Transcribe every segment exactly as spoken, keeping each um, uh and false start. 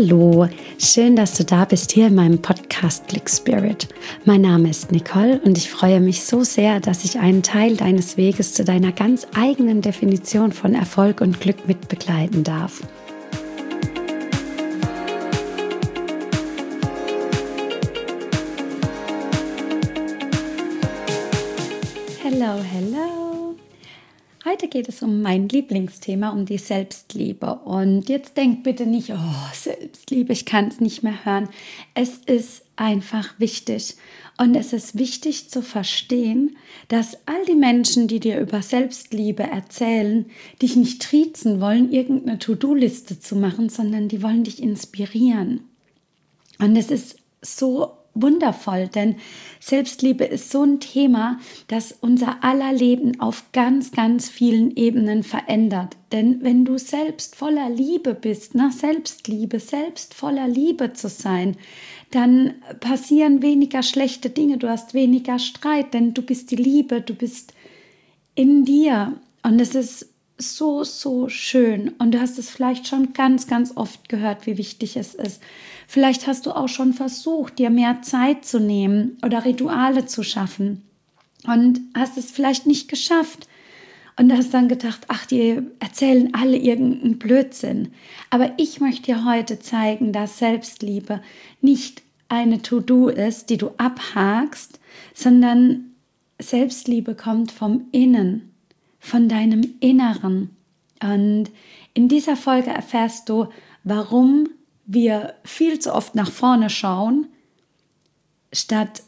Hallo, schön, dass du da bist hier in meinem Podcast Click Spirit. Mein Name ist Nicole und ich freue mich so sehr, dass ich einen Teil deines Weges zu deiner ganz eigenen Definition von Erfolg und Glück mit begleiten darf. Hello, hello. Heute geht es um mein Lieblingsthema, um die Selbstliebe. Und jetzt denk bitte nicht, oh, Selbstliebe, ich kann es nicht mehr hören. Es ist einfach wichtig. Und es ist wichtig zu verstehen, dass all die Menschen, die dir über Selbstliebe erzählen, dich nicht triezen wollen, irgendeine To-Do-Liste zu machen, sondern die wollen dich inspirieren. Und es ist so wundervoll, denn Selbstliebe ist so ein Thema, das unser aller Leben auf ganz, ganz vielen Ebenen verändert. Denn wenn du selbst voller Liebe bist, nach Selbstliebe, selbst voller Liebe zu sein, dann passieren weniger schlechte Dinge, du hast weniger Streit, denn du bist die Liebe, du bist in dir. Und es ist so, so schön. Und du hast es vielleicht schon ganz, ganz oft gehört, wie wichtig es ist. Vielleicht hast du auch schon versucht, dir mehr Zeit zu nehmen oder Rituale zu schaffen und hast es vielleicht nicht geschafft. Und hast dann gedacht, ach, die erzählen alle irgendeinen Blödsinn. Aber ich möchte dir heute zeigen, dass Selbstliebe nicht eine To-Do ist, die du abhakst, sondern Selbstliebe kommt vom Innen, von deinem Inneren. Und in dieser Folge erfährst du, warum wir viel zu oft nach vorne schauen, statt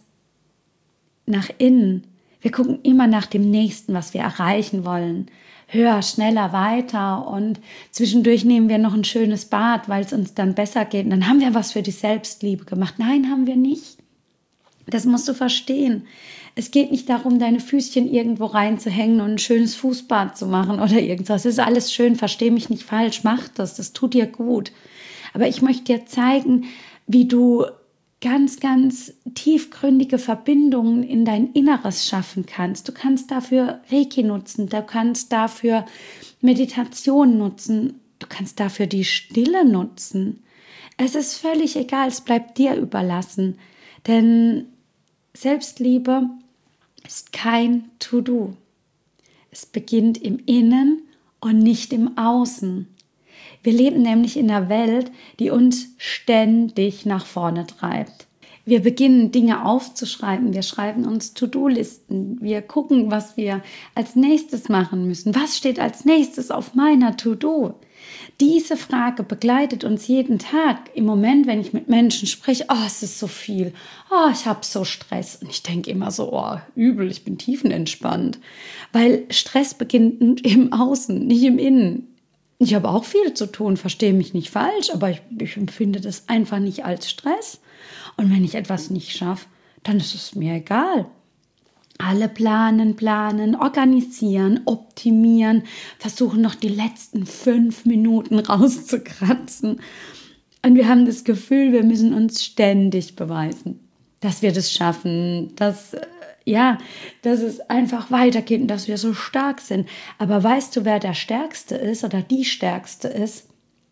nach innen. Wir gucken immer nach dem Nächsten, was wir erreichen wollen. Höher, schneller, weiter und zwischendurch nehmen wir noch ein schönes Bad, weil es uns dann besser geht. Und dann haben wir was für die Selbstliebe gemacht. Nein, haben wir nicht. Das musst du verstehen. Es geht nicht darum, deine Füßchen irgendwo reinzuhängen und ein schönes Fußbad zu machen oder irgendwas. Das ist alles schön, versteh mich nicht falsch, mach das, das tut dir gut. Aber ich möchte dir zeigen, wie du ganz, ganz tiefgründige Verbindungen in dein Inneres schaffen kannst. Du kannst dafür Reiki nutzen, du kannst dafür Meditation nutzen, du kannst dafür die Stille nutzen. Es ist völlig egal, es bleibt dir überlassen, denn Selbstliebe ist kein To-Do. Es beginnt im Innen und nicht im Außen. Wir leben nämlich in einer Welt, die uns ständig nach vorne treibt. Wir beginnen Dinge aufzuschreiben, wir schreiben uns To-Do-Listen, wir gucken, was wir als nächstes machen müssen. Was steht als nächstes auf meiner To-Do? Diese Frage begleitet uns jeden Tag. Im Moment, wenn ich mit Menschen spreche, oh, es ist so viel, oh, ich habe so Stress. Und ich denke immer so, oh, übel, ich bin tiefenentspannt. Weil Stress beginnt im Außen, nicht im Innen. Ich habe auch viel zu tun, verstehe mich nicht falsch, aber ich, ich empfinde das einfach nicht als Stress. Und wenn ich etwas nicht schaffe, dann ist es mir egal. Alle planen, planen, organisieren, optimieren, versuchen noch die letzten fünf Minuten rauszukratzen. Und wir haben das Gefühl, wir müssen uns ständig beweisen, dass wir das schaffen, dass, ja, dass es einfach weitergeht und dass wir so stark sind. Aber weißt du, wer der Stärkste ist oder die Stärkste ist?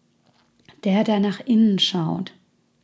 Der, der nach innen schaut.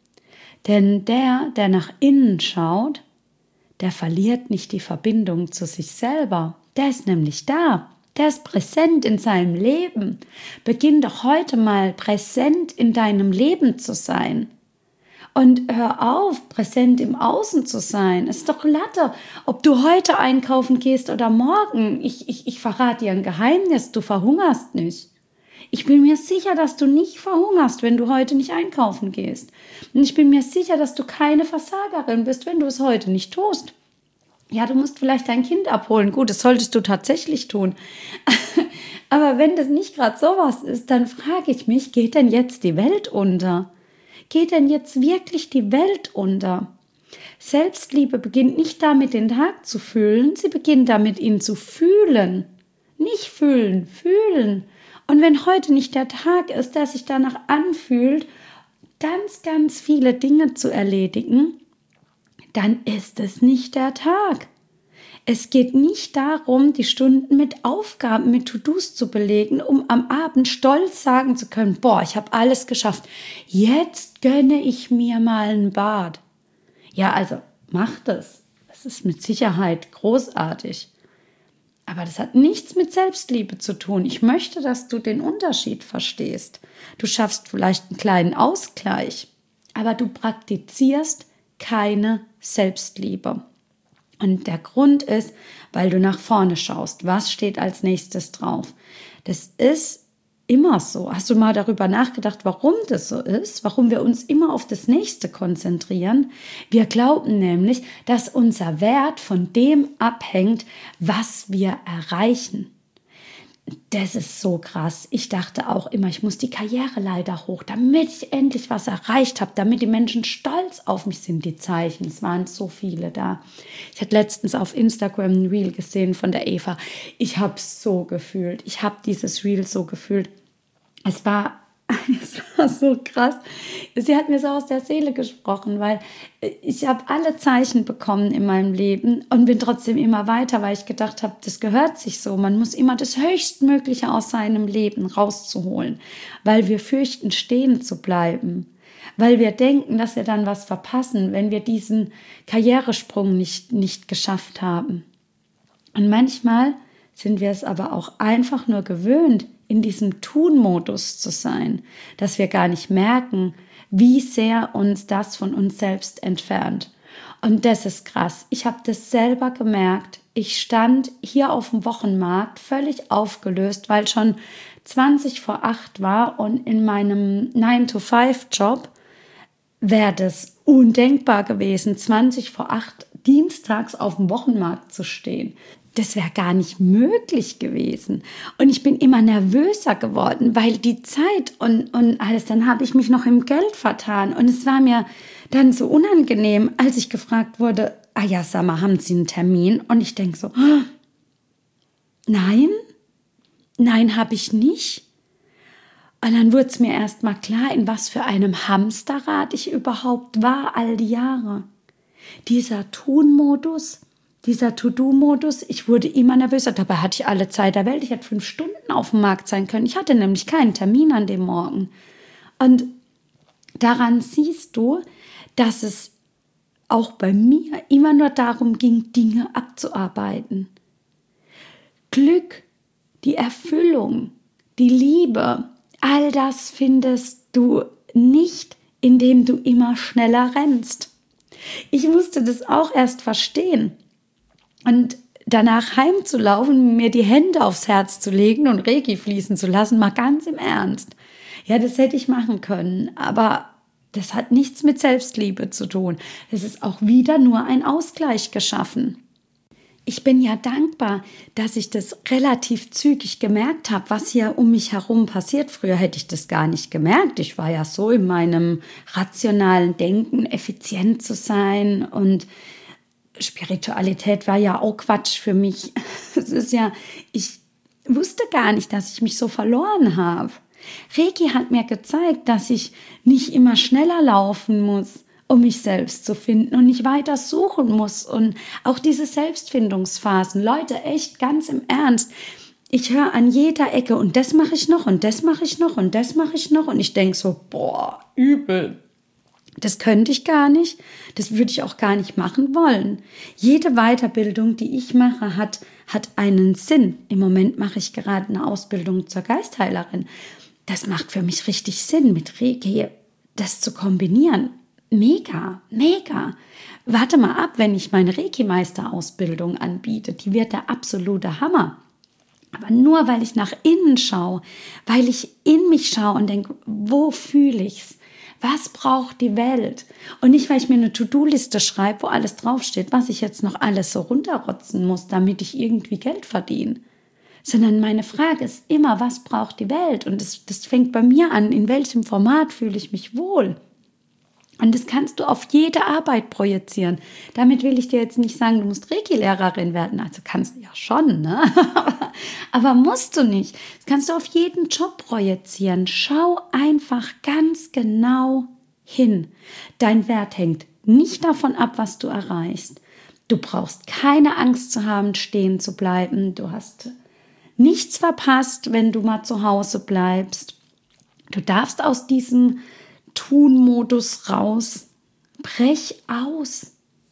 Denn der, der nach innen schaut, der verliert nicht die Verbindung zu sich selber. Der ist nämlich da. Der ist präsent in seinem Leben. Beginn doch heute mal präsent in deinem Leben zu sein. Und hör auf, präsent im Außen zu sein. Ist doch Latte, ob du heute einkaufen gehst oder morgen. Ich, ich, ich verrate dir ein Geheimnis, du verhungerst nicht. Ich bin mir sicher, dass du nicht verhungerst, wenn du heute nicht einkaufen gehst. Und ich bin mir sicher, dass du keine Versagerin bist, wenn du es heute nicht tust. Ja, du musst vielleicht dein Kind abholen. Gut, das solltest du tatsächlich tun. Aber wenn das nicht gerade sowas ist, dann frage ich mich, geht denn jetzt die Welt unter? Geht denn jetzt wirklich die Welt unter? Selbstliebe beginnt nicht damit, den Tag zu fühlen, sie beginnt damit, ihn zu fühlen. Nicht fühlen, fühlen. Und wenn heute nicht der Tag ist, der sich danach anfühlt, ganz, ganz viele Dinge zu erledigen, dann ist es nicht der Tag. Es geht nicht darum, die Stunden mit Aufgaben, mit To-Dos zu belegen, um am Abend stolz sagen zu können, boah, ich habe alles geschafft. Jetzt gönne ich mir mal ein Bad. Ja, also mach das. Das ist mit Sicherheit großartig. Aber das hat nichts mit Selbstliebe zu tun. Ich möchte, dass du den Unterschied verstehst. Du schaffst vielleicht einen kleinen Ausgleich, aber du praktizierst keine Selbstliebe. Und der Grund ist, weil du nach vorne schaust. Was steht als nächstes drauf? Das ist immer so. Hast du mal darüber nachgedacht, warum das so ist? Warum wir uns immer auf das Nächste konzentrieren? Wir glauben nämlich, dass unser Wert von dem abhängt, was wir erreichen. Das ist so krass. Ich dachte auch immer, ich muss die Karriereleiter hoch, damit ich endlich was erreicht habe, damit die Menschen stolz auf mich sind, die Zeichen. Es waren so viele da. Ich hatte letztens auf Instagram ein Reel gesehen von der Eva. Ich habe es so gefühlt. Ich habe dieses Reel so gefühlt. Es war, es war so krass. Sie hat mir so aus der Seele gesprochen, weil ich habe alle Zeichen bekommen in meinem Leben und bin trotzdem immer weiter, weil ich gedacht habe, das gehört sich so. Man muss immer das Höchstmögliche aus seinem Leben rauszuholen, weil wir fürchten, stehen zu bleiben. Weil wir denken, dass wir dann was verpassen, wenn wir diesen Karrieresprung nicht, nicht geschafft haben. Und manchmal sind wir es aber auch einfach nur gewöhnt, in diesem Tun-Modus zu sein, dass wir gar nicht merken, wie sehr uns das von uns selbst entfernt. Und das ist krass. Ich habe das selber gemerkt. Ich stand hier auf dem Wochenmarkt völlig aufgelöst, weil schon zwanzig vor acht war und in meinem nine to five Job wäre das undenkbar gewesen, zwanzig vor acht dienstags auf dem Wochenmarkt zu stehen. Das wäre gar nicht möglich gewesen. Und ich bin immer nervöser geworden, weil die Zeit und, und alles, dann habe ich mich noch im Geld vertan. Und es war mir dann so unangenehm, als ich gefragt wurde, ah ja, sag mal, haben Sie einen Termin? Und ich denke so, oh, nein, nein, habe ich nicht. Und dann wurde es mir erst mal klar, in was für einem Hamsterrad ich überhaupt war all die Jahre. Dieser Tun-Modus, dieser To-Do-Modus, ich wurde immer nervöser. Dabei hatte ich alle Zeit der Welt. Ich hätte fünf Stunden auf dem Markt sein können. Ich hatte nämlich keinen Termin an dem Morgen. Und daran siehst du, dass es auch bei mir immer nur darum ging, Dinge abzuarbeiten. Glück, die Erfüllung, die Liebe, all das findest du nicht, indem du immer schneller rennst. Ich musste das auch erst verstehen. Und danach heimzulaufen, mir die Hände aufs Herz zu legen und Reiki fließen zu lassen, mal ganz im Ernst. Ja, das hätte ich machen können, aber das hat nichts mit Selbstliebe zu tun. Es ist auch wieder nur ein Ausgleich geschaffen. Ich bin ja dankbar, dass ich das relativ zügig gemerkt habe, was hier um mich herum passiert. Früher hätte ich das gar nicht gemerkt. Ich war ja so in meinem rationalen Denken, effizient zu sein, und Spiritualität war ja auch Quatsch für mich. Es ist ja, ich wusste gar nicht, dass ich mich so verloren habe. Reiki hat mir gezeigt, dass ich nicht immer schneller laufen muss, um mich selbst zu finden, und nicht weiter suchen muss. Und auch diese Selbstfindungsphasen, Leute, echt ganz im Ernst, ich höre an jeder Ecke, und das mache ich noch und das mache ich noch und das mache ich noch, und ich denke so, boah, übel. Das könnte ich gar nicht, das würde ich auch gar nicht machen wollen. Jede Weiterbildung, die ich mache, hat, hat einen Sinn. Im Moment mache ich gerade eine Ausbildung zur Geistheilerin. Das macht für mich richtig Sinn, mit Reiki das zu kombinieren. Mega, mega. Warte mal ab, wenn ich meine Reiki-Meister-Ausbildung anbiete. Die wird der absolute Hammer. Aber nur, weil ich nach innen schaue, weil ich in mich schaue und denke, wo fühle ich's? Was braucht die Welt? Und nicht, weil ich mir eine To-Do-Liste schreibe, wo alles draufsteht, was ich jetzt noch alles so runterrotzen muss, damit ich irgendwie Geld verdiene. Sondern meine Frage ist immer, was braucht die Welt? Und das, das fängt bei mir an, in welchem Format fühle ich mich wohl? Und das kannst du auf jede Arbeit projizieren. Damit will ich dir jetzt nicht sagen, du musst Reiki-Lehrerin werden. Also kannst du ja schon, ne? aber, aber musst du nicht. Das kannst du auf jeden Job projizieren. Schau einfach ganz genau hin. Dein Wert hängt nicht davon ab, was du erreichst. Du brauchst keine Angst zu haben, stehen zu bleiben. Du hast nichts verpasst, wenn du mal zu Hause bleibst. Du darfst aus diesem Tun-Modus raus. Brech aus.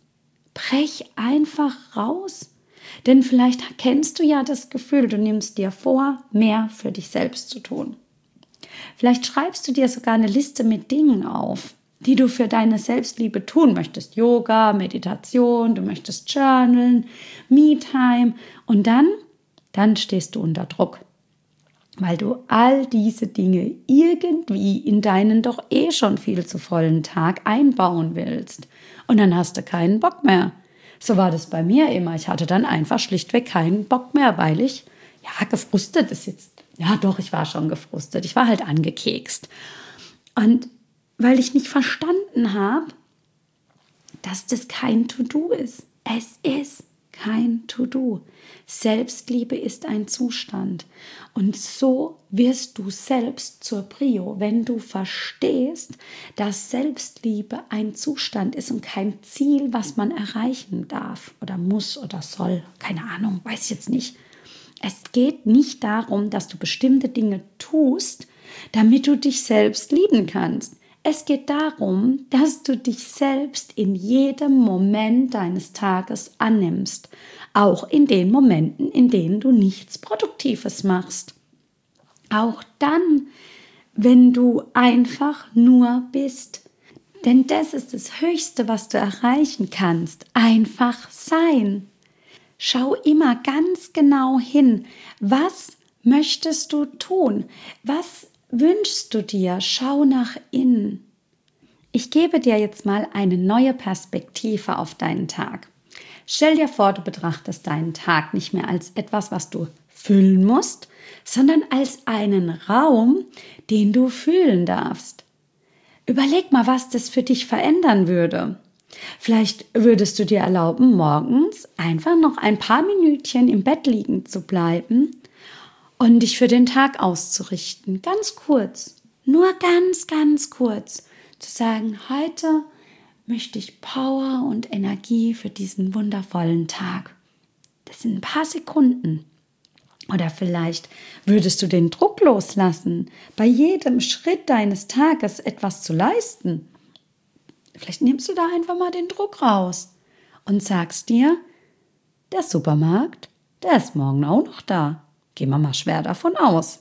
Brech einfach raus. Denn vielleicht kennst du ja das Gefühl, du nimmst dir vor, mehr für dich selbst zu tun. Vielleicht schreibst du dir sogar eine Liste mit Dingen auf, die du für deine Selbstliebe tun möchtest. Yoga, Meditation, du möchtest journalen, Me-Time. Und dann, dann stehst du unter Druck, weil du all diese Dinge irgendwie in deinen doch eh schon viel zu vollen Tag einbauen willst. Und dann hast du keinen Bock mehr. So war das bei mir immer. Ich hatte dann einfach schlichtweg keinen Bock mehr, weil ich, ja, gefrustet ist jetzt. Ja, doch, ich war schon gefrustet. Ich war halt angekekst. Und weil ich nicht verstanden habe, dass das kein To-Do ist. Es ist kein To-Do. Selbstliebe ist ein Zustand. Und so wirst du selbst zur Prio, wenn du verstehst, dass Selbstliebe ein Zustand ist und kein Ziel, was man erreichen darf oder muss oder soll. Keine Ahnung, weiß ich jetzt nicht. Es geht nicht darum, dass du bestimmte Dinge tust, damit du dich selbst lieben kannst. Es geht darum, dass du dich selbst in jedem Moment deines Tages annimmst, auch in den Momenten, in denen du nichts Produktives machst. Auch dann, wenn du einfach nur bist. Denn das ist das Höchste, was du erreichen kannst. Einfach sein. Schau immer ganz genau hin, was möchtest du tun? Was wünschst du dir? Schau nach innen. Ich gebe dir jetzt mal eine neue Perspektive auf deinen Tag. Stell dir vor, du betrachtest deinen Tag nicht mehr als etwas, was du füllen musst, sondern als einen Raum, den du fühlen darfst. Überleg mal, was das für dich verändern würde. Vielleicht würdest du dir erlauben, morgens einfach noch ein paar Minütchen im Bett liegen zu bleiben und dich für den Tag auszurichten. Ganz kurz, nur ganz, ganz kurz. Zu sagen, heute möchte ich Power und Energie für diesen wundervollen Tag. Das sind ein paar Sekunden. Oder vielleicht würdest du den Druck loslassen, bei jedem Schritt deines Tages etwas zu leisten. Vielleicht nimmst du da einfach mal den Druck raus und sagst dir, der Supermarkt, der ist morgen auch noch da. Gehen wir mal schwer davon aus.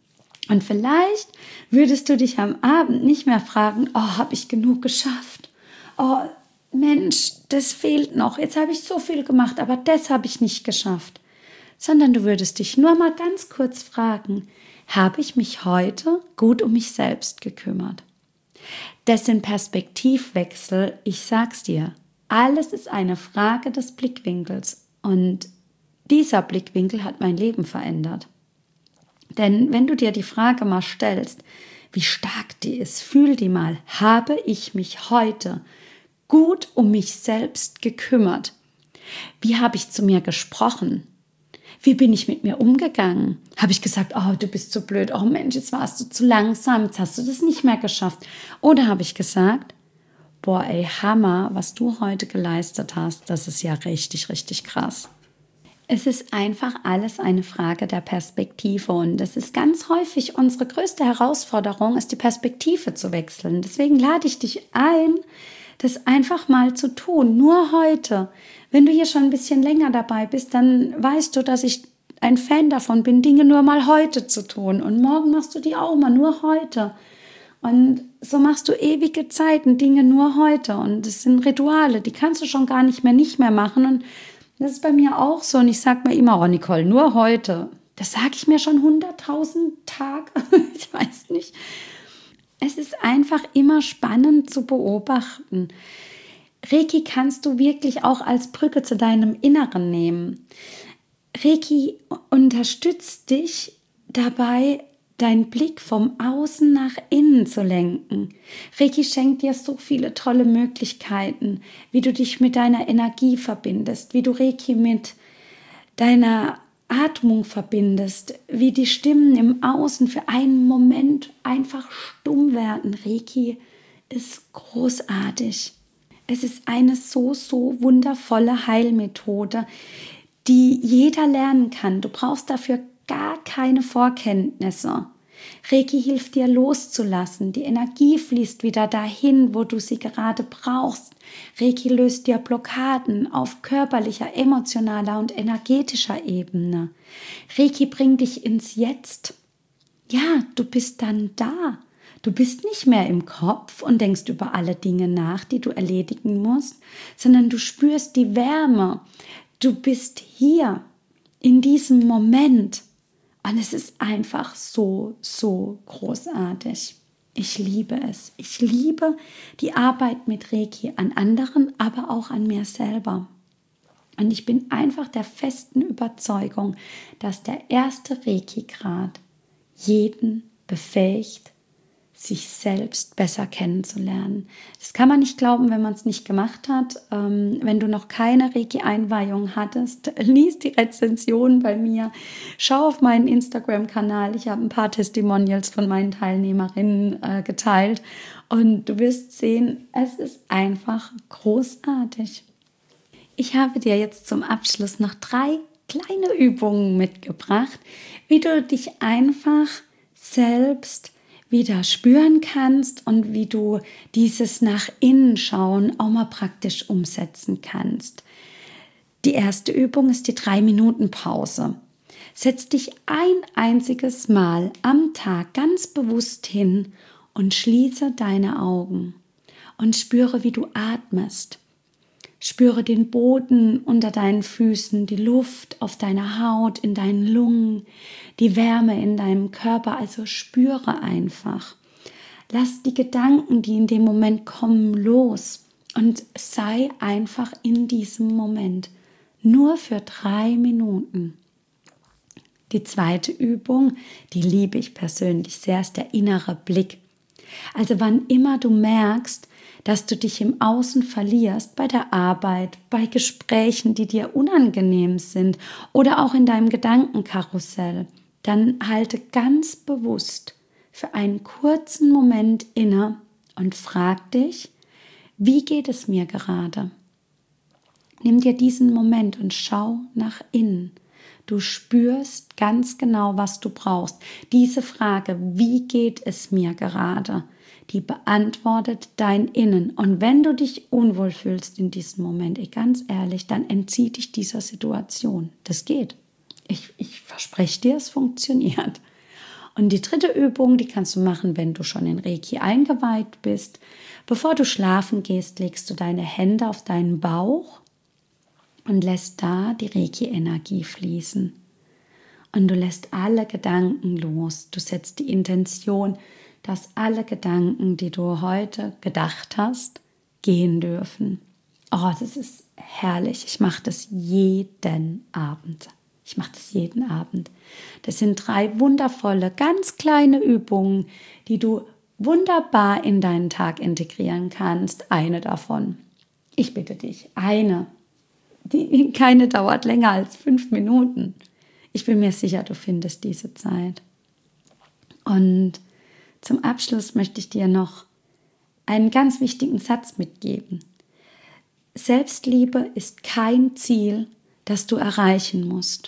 Und vielleicht würdest du dich am Abend nicht mehr fragen, oh, habe ich genug geschafft? Oh, Mensch, das fehlt noch. Jetzt habe ich so viel gemacht, aber das habe ich nicht geschafft. Sondern du würdest dich nur mal ganz kurz fragen, habe ich mich heute gut um mich selbst gekümmert? Das sind Perspektivwechsel, ich sag's dir, alles ist eine Frage des Blickwinkels und dieser Blickwinkel hat mein Leben verändert. Denn wenn du dir die Frage mal stellst, wie stark die ist, fühl die mal, habe ich mich heute gut um mich selbst gekümmert? Wie habe ich zu mir gesprochen? Wie bin ich mit mir umgegangen? Habe ich gesagt, oh, du bist so blöd, oh Mensch, jetzt warst du zu langsam, jetzt hast du das nicht mehr geschafft. Oder habe ich gesagt, boah, ey, Hammer, was du heute geleistet hast, das ist ja richtig, richtig krass. Es ist einfach alles eine Frage der Perspektive und es ist ganz häufig unsere größte Herausforderung, ist die Perspektive zu wechseln. Deswegen lade ich dich ein, das einfach mal zu tun, nur heute. Wenn du hier schon ein bisschen länger dabei bist, dann weißt du, dass ich ein Fan davon bin, Dinge nur mal heute zu tun. Und morgen machst du die auch mal, nur heute. Und so machst du ewige Zeiten, Dinge nur heute. Und das sind Rituale, die kannst du schon gar nicht mehr nicht mehr machen. Und das ist bei mir auch so. Und ich sage mir immer, oh Nicole, nur heute. Das sage ich mir schon hunderttausend Tage. Ich weiß nicht. Es ist einfach immer spannend zu beobachten. Reiki kannst du wirklich auch als Brücke zu deinem Inneren nehmen. Reiki unterstützt dich dabei, deinen Blick vom Außen nach innen zu lenken. Reiki schenkt dir so viele tolle Möglichkeiten, wie du dich mit deiner Energie verbindest, wie du Reiki mit deiner Atmung verbindest, wie die Stimmen im Außen für einen Moment einfach stumm werden. Reiki ist großartig. Es ist eine so, so wundervolle Heilmethode, die jeder lernen kann. Du brauchst dafür gar keine Vorkenntnisse. Reiki hilft dir loszulassen. Die Energie fließt wieder dahin, wo du sie gerade brauchst. Reiki löst dir Blockaden auf körperlicher, emotionaler und energetischer Ebene. Reiki bringt dich ins Jetzt. Ja, du bist dann da. Du bist nicht mehr im Kopf und denkst über alle Dinge nach, die du erledigen musst, sondern du spürst die Wärme. Du bist hier in diesem Moment. Und es ist einfach so, so großartig. Ich liebe es. Ich liebe die Arbeit mit Reiki an anderen, aber auch an mir selber. Und ich bin einfach der festen Überzeugung, dass der erste Reiki-Grad jeden befähigt, sich selbst besser kennenzulernen. Das kann man nicht glauben, wenn man es nicht gemacht hat. Ähm, wenn du noch keine Reiki-Einweihung hattest, lies die Rezension bei mir. Schau auf meinen Instagram-Kanal. Ich habe ein paar Testimonials von meinen Teilnehmerinnen äh, geteilt. Und du wirst sehen, es ist einfach großartig. Ich habe dir jetzt zum Abschluss noch drei kleine Übungen mitgebracht, wie du dich einfach selbst wieder spüren kannst und wie du dieses nach innen schauen auch mal praktisch umsetzen kannst. Die erste Übung ist die drei Minuten Pause. Setz dich ein einziges Mal am Tag ganz bewusst hin und schließe deine Augen und spüre, wie du atmest. Spüre den Boden unter deinen Füßen, die Luft auf deiner Haut, in deinen Lungen, die Wärme in deinem Körper, also spüre einfach. Lass die Gedanken, die in dem Moment kommen, los und sei einfach in diesem Moment. Nur für drei Minuten. Die zweite Übung, die liebe ich persönlich sehr, ist der innere Blick. Also wann immer du merkst, dass du dich im Außen verlierst, bei der Arbeit, bei Gesprächen, die dir unangenehm sind oder auch in deinem Gedankenkarussell, dann halte ganz bewusst für einen kurzen Moment inne und frag dich, wie geht es mir gerade? Nimm dir diesen Moment und schau nach innen. Du spürst ganz genau, was du brauchst. Diese Frage, wie geht es mir gerade, die beantwortet dein Innen. Und wenn du dich unwohl fühlst in diesem Moment, ey, ganz ehrlich, dann entzieh dich dieser Situation. Das geht. Ich, ich verspreche dir, es funktioniert. Und die dritte Übung, die kannst du machen, wenn du schon in Reiki eingeweiht bist. Bevor du schlafen gehst, legst du deine Hände auf deinen Bauch und lässt da die Reiki-Energie fließen. Und du lässt alle Gedanken los. Du setzt die Intention, dass alle Gedanken, die du heute gedacht hast, gehen dürfen. Oh, das ist herrlich. Ich mache das jeden Abend. Ich mache das jeden Abend. Das sind drei wundervolle, ganz kleine Übungen, die du wunderbar in deinen Tag integrieren kannst. Eine davon. Ich bitte dich, eine. Die, keine dauert länger als fünf Minuten. Ich bin mir sicher, du findest diese Zeit. Und zum Abschluss möchte ich dir noch einen ganz wichtigen Satz mitgeben. Selbstliebe ist kein Ziel, das du erreichen musst.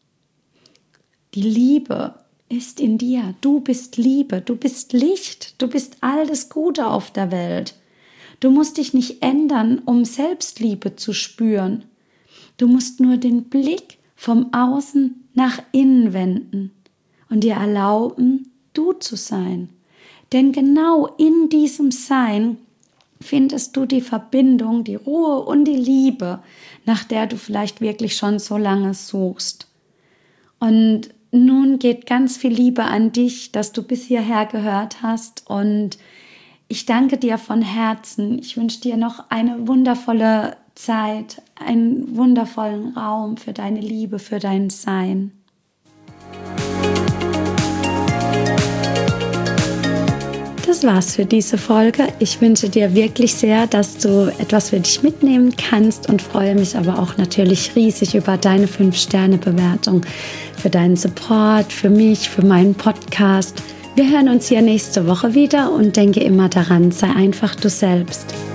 Die Liebe ist in dir. Du bist Liebe, du bist Licht, du bist all das Gute auf der Welt. Du musst dich nicht ändern, um Selbstliebe zu spüren. Du musst nur den Blick vom Außen nach innen wenden und dir erlauben, du zu sein. Denn genau in diesem Sein findest du die Verbindung, die Ruhe und die Liebe, nach der du vielleicht wirklich schon so lange suchst. Und nun geht ganz viel Liebe an dich, dass du bis hierher gehört hast. Und ich danke dir von Herzen. Ich wünsche dir noch eine wundervolle Zeit, einen wundervollen Raum für deine Liebe, für dein Sein. Das war's für diese Folge. Ich wünsche dir wirklich sehr, dass du etwas für dich mitnehmen kannst und freue mich aber auch natürlich riesig über deine fünf Sterne Bewertung, für deinen Support, für mich, für meinen Podcast. Wir hören uns hier nächste Woche wieder und denke immer daran, sei einfach du selbst.